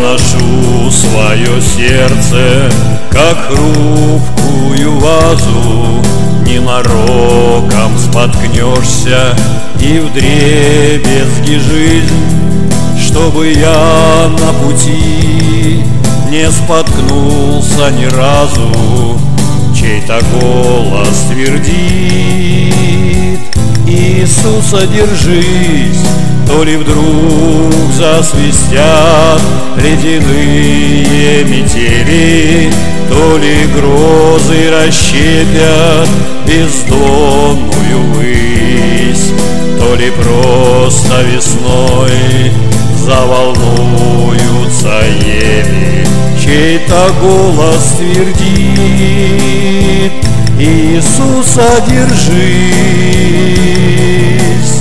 ношу свое сердце, как хрупкую вазу. Ненароком споткнешься, и вдребезги жизнь, чтобы я на пути не споткнулся ни разу. Чей-то голос твердит: Иисуса, держись. То ли вдруг засвистят ледяные метели, то ли грозы расщепят бездонную высь, то ли просто весной заволнуются ели. Чей-то голос твердит: Иисуса, держись.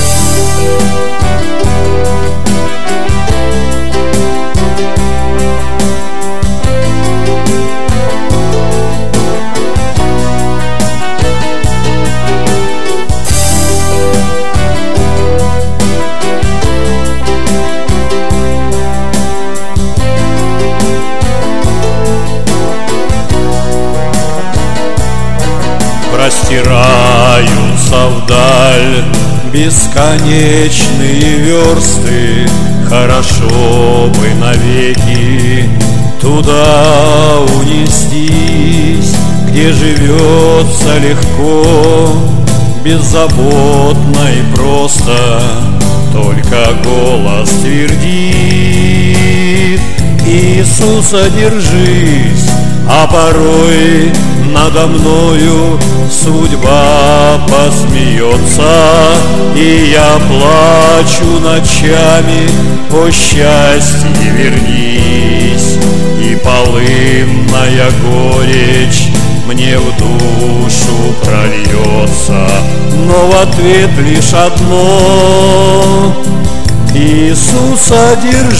Простираются вдаль бесконечные версты. Хорошо бы навеки туда унестись, где живется легко, беззаботно и просто. Только голос твердит: Иисуса, держись. А порой надо мною судьба посмеется, и я плачу ночами: о счастье, вернись. И полынная горечь мне в душу прольется, но в ответ лишь одно: Иисуса,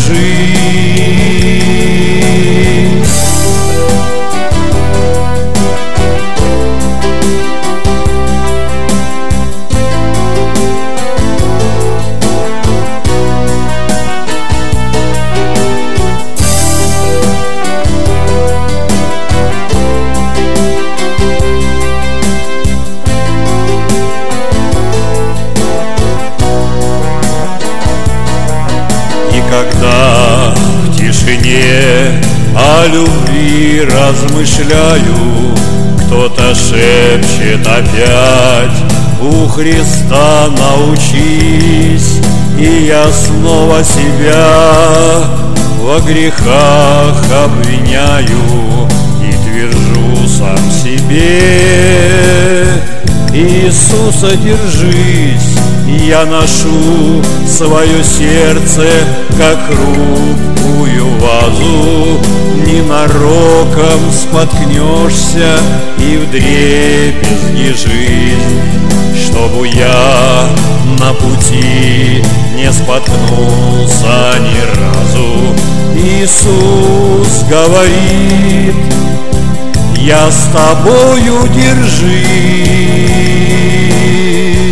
держись. Когда в тишине о любви размышляю, кто-то шепчет опять: у Христа научись. И я снова себя во грехах обвиняю и твержу сам себе: Иисуса, держись. Я ношу свое сердце, как хрупкую вазу. Ненароком споткнешься, и вдребезги жизнь, чтобы я на пути не споткнулся ни разу. Иисус говорит: я с тобою, держись.